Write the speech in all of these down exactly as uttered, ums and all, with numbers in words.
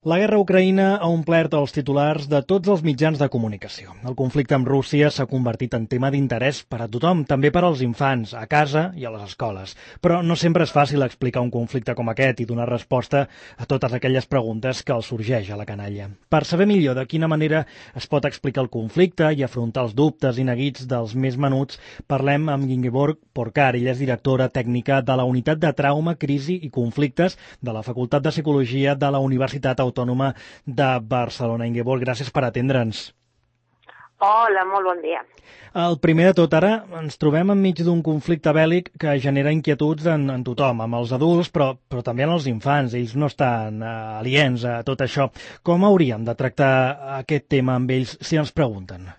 La guerra a Ucraïna ha omplert els titulars de tots els mitjans de comunicació. El conflicte amb Rússia s'ha convertit en tema d'interès per a tothom, també per als infants, a casa i a les escoles. Però no sempre és fàcil explicar un conflicte com aquest i donar resposta a totes aquelles preguntes que els sorgeix a la canalla. Per saber millor de quina manera es pot explicar el conflicte i afrontar els dubtes i neguits dels més menuts, parlem amb Ingeborg Porcar. Ella és directora tècnica de la Unitat de Trauma, Crisi i Conflictes de la Facultat de Psicologia de la Universitat Autònoma Autònoma de Barcelona. Ingeborg, gràcies per atendre'ns. Hola, molt bon dia. El primer de tot, ara ens trobem enmig d'un conflicte bèl·lic que genera inquietuds en, en tothom, amb els adults, però, però també en els infants. Ells no estan uh, aliens a tot això. Com hauríem de tractar aquest tema amb ells si ens pregunten?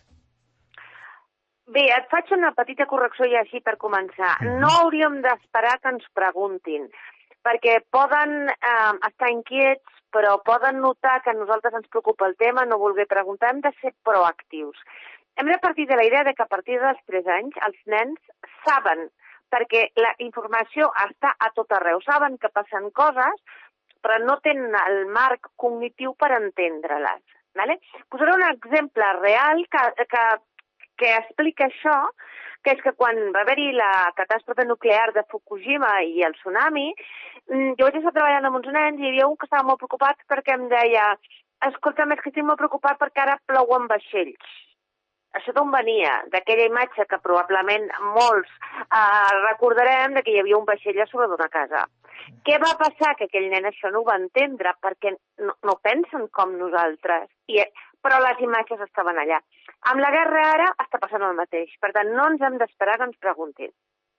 Bé, et faig una petita correcció ja així per començar. Mm-hmm. No hauríem d'esperar que ens preguntin, perquè poden eh, estar inquiets, però poden notar que a nosaltres ens preocupa el tema, no voler preguntar, hem de ser proactius. Hem de partir de la idea de que a partir dels tres anys els nens saben, perquè la informació està a tot arreu, saben que passen coses, però no tenen el marc cognitiu per entendre-les. Vale? Posaré un exemple real que, que, que explica això, que és que quan va haver-hi la catàstrofe nuclear de Fukushima i el tsunami, jo vaig estar treballant amb uns nens i hi havia un que estava molt preocupat perquè em deia escolta, és que estic molt preocupat perquè ara plouen vaixells. Això d'on venia? D'aquella imatge que probablement molts eh, recordarem de que hi havia un vaixell a sobre d'una casa. Què va passar? Que aquell nen això no ho va entendre perquè no, no pensen com nosaltres, I, però les imatges estaven allà. Amb la guerra ara està passant el mateix, per tant no ens hem d'esperar que ens preguntin.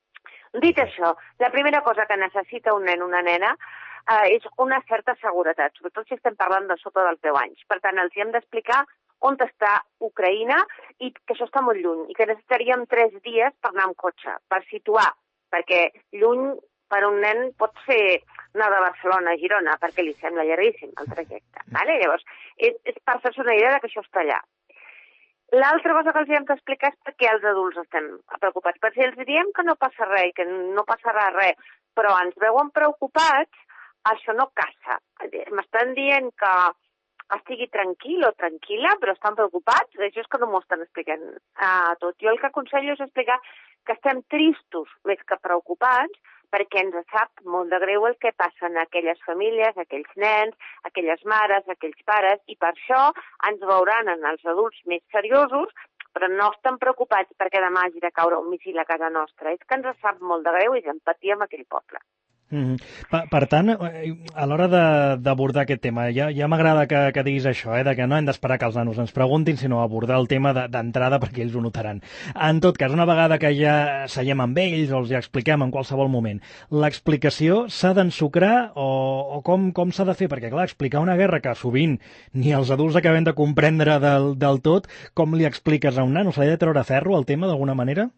Dit això, la primera cosa que necessita un nen o una nena eh, és una certa seguretat, sobretot si estem parlant de sota dels deu anys. Per tant, els hem d'explicar on està Ucraïna i que això està molt lluny i que necessitaríem tres dies per anar amb cotxe, per situar, perquè lluny per un nen pot ser anar de Barcelona a Girona perquè li sembla llarguíssim el trajecte. Vale? Llavors, és, és per fer-se una idea de que això està allà. L'altra cosa que els hem d'explicar és perquè els adults estem preocupats. Per si els diem que no passa res, que no passarà res, però ens veuen preocupats, això no casa. M'estan dient que estigui tranquil o tranquil·la, però estan preocupats, això és que no m'ho estan explicant uh, tot. Jo el que aconsello és explicar que estem tristos més que preocupats, perquè ens sap molt de greu el que passa en aquelles famílies, aquells nens, aquelles mares, aquells pares, i per això ens veuran en els adults més seriosos, però no estan preocupats perquè demà hagi de caure un míssil a casa nostra. És que ens sap molt de greu i d'empatia amb aquell poble. Mm-hmm. Per, per tant, a l'hora d'abordar aquest tema, ja, ja m'agrada que, que diguis això, eh, de que no hem d'esperar que els nanos ens preguntin, sinó abordar el tema d'entrada perquè ells ho notaran. En tot cas, una vegada que ja seiem amb ells o els ja expliquem en qualsevol moment, l'explicació s'ha d'ensucrar o, o com, com s'ha de fer? Perquè, clar, explicar una guerra que sovint ni els adults acabem de comprendre del, del tot, com li expliques a un nano? S'ha de treure ferro al tema d'alguna manera?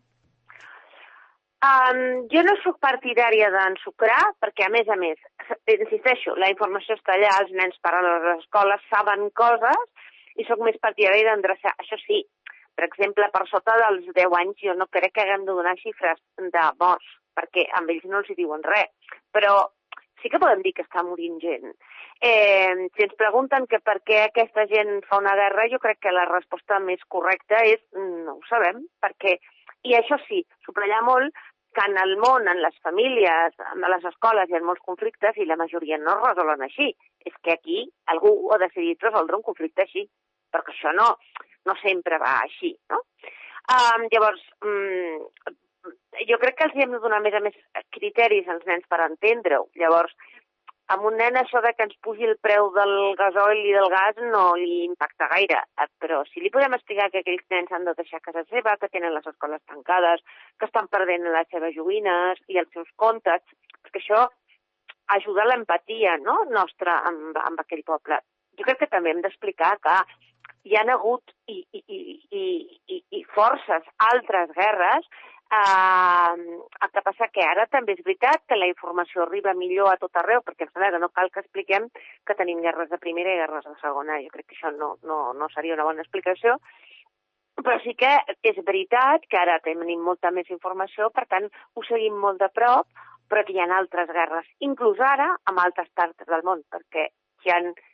Um, jo no sóc partidària d'ensucrar, perquè a més a més, insisteixo, la informació està allà, els nens parlen a les escoles, saben coses, i sóc més partidària d'endreçar. Això sí, per exemple, per sota dels deu anys jo no crec que haguem de donar xifres de morts, perquè amb ells no els hi diuen res, però sí que podem dir que està morint gent. Eh, si ens pregunten que per què aquesta gent fa una guerra, jo crec que la resposta més correcta és no ho sabem, perquè, i això sí, subratllar molt que en el món, en les famílies, en les escoles hi ha molts conflictes i la majoria no es resolen així. És que aquí algú ha decidit resoldre un conflicte així, però que això no, no sempre va així, no? Um, llavors, um, jo crec que els hem de donar més a més criteris als nens per entendre-ho. Llavors, amb un nen això de que ens pugi el preu del gasoil i del gas no li impacta gaire, però si li podem explicar que aquells nens han de deixar casa seva, que tenen les escoles tancades, que estan perdent les seves joguines i els seus comptes, perquè això ajuda a l'empatia, no?, nostra amb, amb aquell poble. Jo crec que també hem d'explicar que hi ha hagut i, i, i, i, i forces altres guerres. Uh, el que passa que ara també és veritat que la informació arriba millor a tot arreu, perquè em sembla que no cal que expliquem que tenim guerres de primera i guerres de segona. Jo crec que això no, no, no seria una bona explicació, però sí que és veritat que ara tenim molta més informació, per tant ho seguim molt de prop, però que hi ha altres guerres, inclús ara amb altres parts del món, perquè hi ha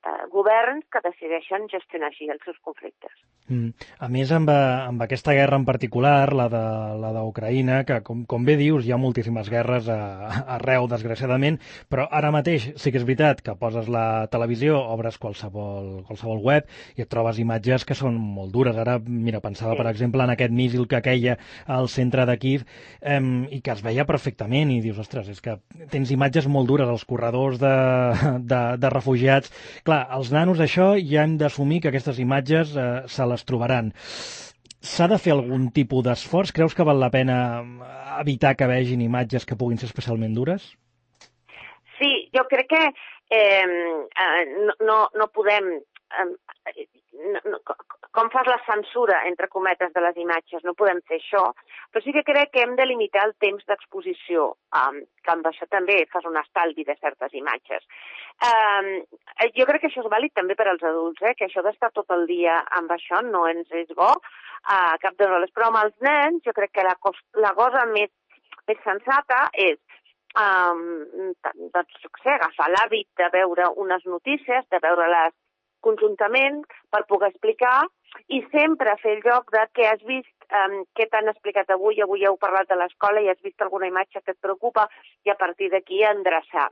eh, governs que decideixen gestionar així els seus conflictes. Mm. A més, amb, amb aquesta guerra en particular, la de la d'Ucraïna, que com, com bé dius, hi ha moltíssimes guerres a, arreu, desgraciadament, però ara mateix sí que és veritat que poses la televisió, obres qualsevol, qualsevol web i et trobes imatges que són molt dures. Ara, mira, pensava, sí. per exemple, en aquest míssil que queia al centre de Kíev eh, i que es veia perfectament i dius, ostres, és que tens imatges molt dures als corredors de, de, de refugiats. Clar, els nanos, això, ja hem d'assumir que aquestes imatges eh, se les trobaran. S'ha de fer algun tipus d'esforç? Creus que val la pena evitar que vegin imatges que puguin ser especialment dures? Sí, jo crec que eh, no, no, no podem... Eh, no, no, com fas la censura, entre cometes, de les imatges? No podem fer això, però sí que crec que hem de limitar el temps d'exposició, um, que amb això també fas un estalvi de certes imatges. Um, jo crec que això és vàlid també per als adults, eh? Que això d'estar tot el dia amb això no ens és bo a cap de les... Però amb els nens jo crec que la, cos, la cosa més, més sensata és um, doncs, sé, agafar l'hàbit de veure unes notícies, de veure-les conjuntament per poder explicar i sempre fer el joc de què has vist, um, què t'han explicat avui, avui heu parlat de l'escola i has vist alguna imatge que et preocupa i a partir d'aquí endreçar.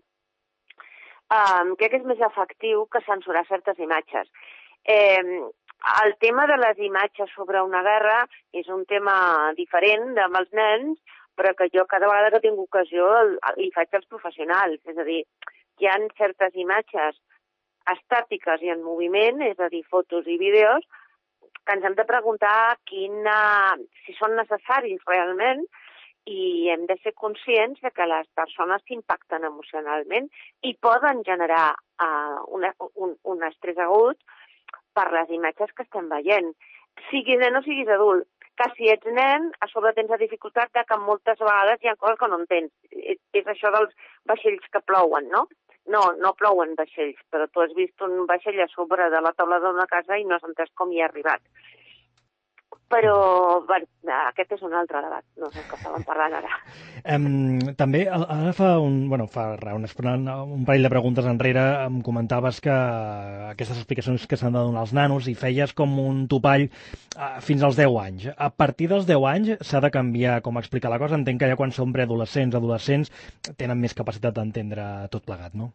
Um, crec que és més efectiu que censurar certes imatges. Eh, el tema de les imatges sobre una guerra és un tema diferent amb els nens, però que jo cada vegada que tinc ocasió li faig als professionals. És a dir, hi ha certes imatges estàtiques i en moviment, és a dir, fotos i vídeos, que ens hem de preguntar quina, si són necessaris realment i hem de ser conscients de que les persones s'impacten emocionalment i poden generar uh, una, un, un estrès agut per les imatges que estem veient. Siguis nen o siguis adult, que si ets nen, a sobre tens la dificultat de que moltes vegades hi ha coses que no entens. És, és això dels vaixells que plouen, no? No, no plouen vaixells, però tu has vist un vaixell a sobre de la taula d'una casa i no has entès com hi ha arribat. Però bueno, aquest és un altre debat, no sé què estàvem parlant ara. Um, també, ara fa un, bueno, fa un, un parell de preguntes enrere em comentaves que aquestes explicacions que s'han de donar als nanos i feies com un topall uh, fins als deu anys. A partir dels deu anys s'ha de canviar com explicar la cosa. Entenc que ja quan són preadolescents, adolescents, tenen més capacitat d'entendre tot plegat, no?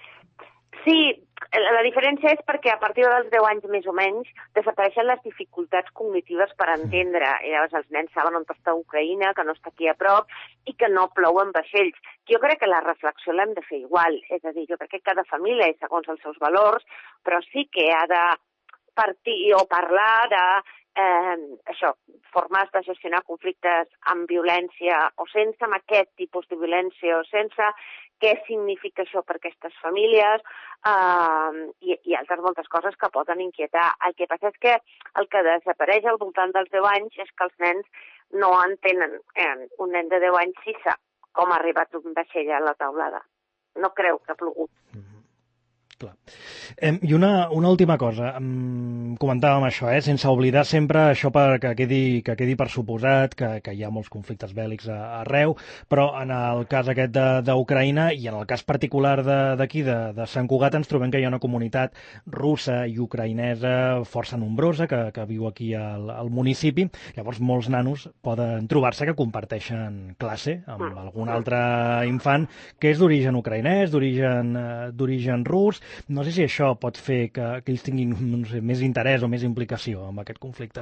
Sí, la diferència és perquè a partir dels deu anys més o menys desapareixen les dificultats cognitives per entendre. I llavors els nens saben on està Ucraïna, que no està aquí a prop i que no plouen vaixells. Jo crec que la reflexió l'hem de fer igual. És a dir, jo crec que cada família és segons els seus valors, però sí que ha de partir o parlar de eh, això, formes de gestionar conflictes amb violència o sense, amb aquest tipus de violència o sense, què significa això per aquestes famílies eh, i, i altres moltes coses que poden inquietar. El que passa és que el que desapareix al voltant dels deu anys és que els nens no entenen. Eh, un nen de deu anys sí sap com ha arribat un vaixell a la taulada. No creu que ha plogut. Mm-hmm. Clar. Eh, I una, una última cosa, em comentàvem això, eh, sense oblidar sempre això perquè quedi, que quedi per suposat que, que hi ha molts conflictes bèl·lics a, arreu, però en el cas aquest d'Ucraïna i en el cas particular d'aquí, de, de, de Sant Cugat, ens trobem que hi ha una comunitat russa i ucraïnesa força nombrosa que, que viu aquí al, al municipi. Llavors molts nanos poden trobar-se que comparteixen classe amb algun altre infant que és d'origen ucraïnès, d'origen eh, d'origen rus. No sé si això pot fer que, que ells tinguin no sé, més interès o més implicació en aquest conflicte.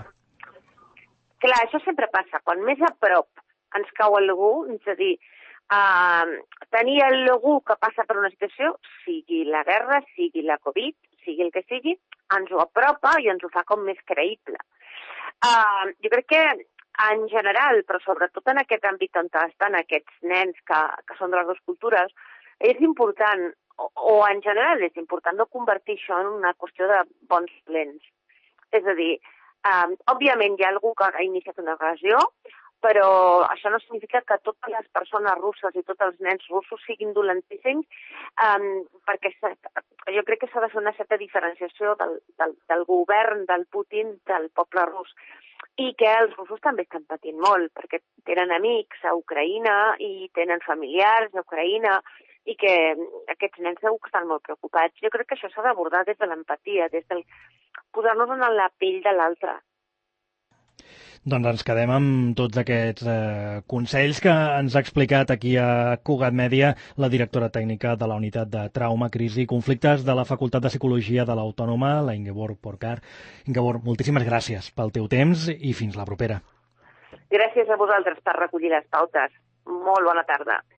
Clar, això sempre passa. Quan més a prop ens cau algú, és a dir, uh, tenir algú que passa per una situació, sigui la guerra, sigui la Covid, sigui el que sigui, ens ho apropa i ens ho fa com més creïble. Uh, jo crec que en general, però sobretot en aquest àmbit on estan aquests nens que, que són de les dues cultures, és important, o, o en general és important no convertir això en una qüestió de bons dolents. És a dir, um, òbviament hi ha algú que ha iniciat una agressió, però això no significa que totes les persones russes i tots els nens russos siguin dolentíssims, um, perquè jo crec que s'ha de fer una certa diferenciació del, del, del govern, del Putin, del poble rus. I que els russos també estan patint molt, perquè tenen amics a Ucraïna i tenen familiars a Ucraïna i que aquests nens segur que estan molt preocupats. Jo crec que això s'ha d'abordar des de l'empatia, des del posar-nos en la pell de l'altre. Doncs ens quedem amb tots aquests eh, consells que ens ha explicat aquí a Cugat Mèdia la directora tècnica de la Unitat de Trauma, Crisi i Conflictes de la Facultat de Psicologia de l'Autònoma, la Ingeborg Porcar. Ingeborg, moltíssimes gràcies pel teu temps i fins la propera. Gràcies a vosaltres per recollir les pautes. Molt bona tarda.